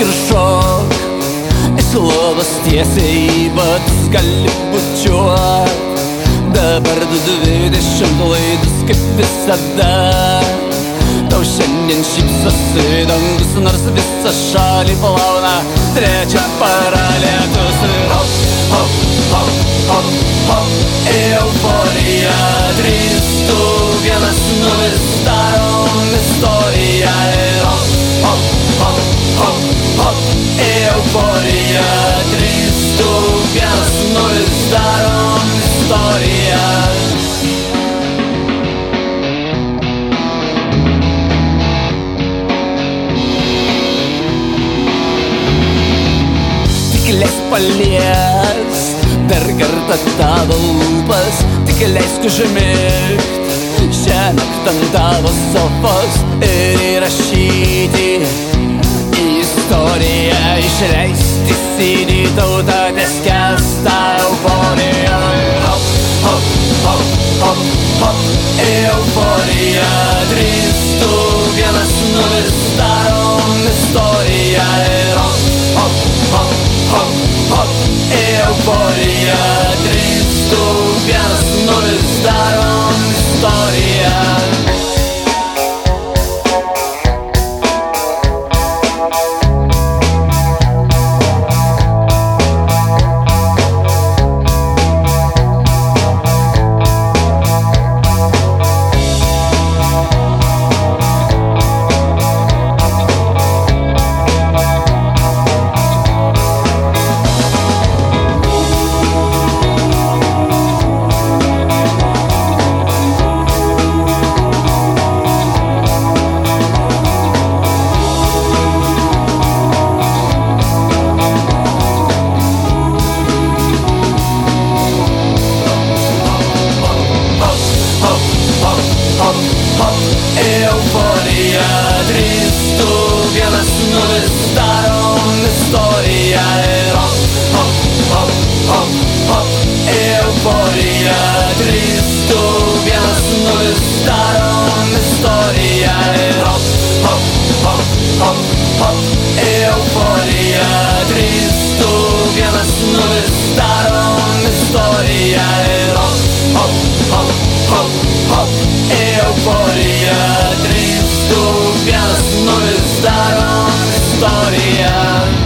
ir šok, iš lovos tiesiai į batus gali bučiuot. Dabar 20 laidus kaip visada. Tau šiandien šypsosi dangus, nors visą šalį plauna trečia para lietus. Hop, hop, hop, hop, hop, euforija. 3, 2, 1, 0, darom istoriją. Hop, hop, hop, hop, hop, euforija. 3, 2, 1, 0, darom istoriją. Leisk paliest dar kartą tavo lūpas, tik leisk užmigt šiąnakt ant tavo sofos ir įrašyti į istoriją, išleisti CD tautą neskęstą euforijoje. Hop, hop, hop, hop, hop, euforija. 3, 2, 1, 0, darom istoriją. Hop, hop, hop, hop, hop, euforija. 3, 2, 1, 0, darom istoriją. Euforija. 3, 2, 1, 0, darom istoriją. Hop, hop, hop, hop, hop, euforija. 3, 2, 1, 0, darom istoriją. Hop, hop, hop, hop, hop, euforija. 3, 2, 1, 0, darom istoriją. Hop, hop, hop, hop, hop, euforija. 3, 2, 1, 0, darom istoriją.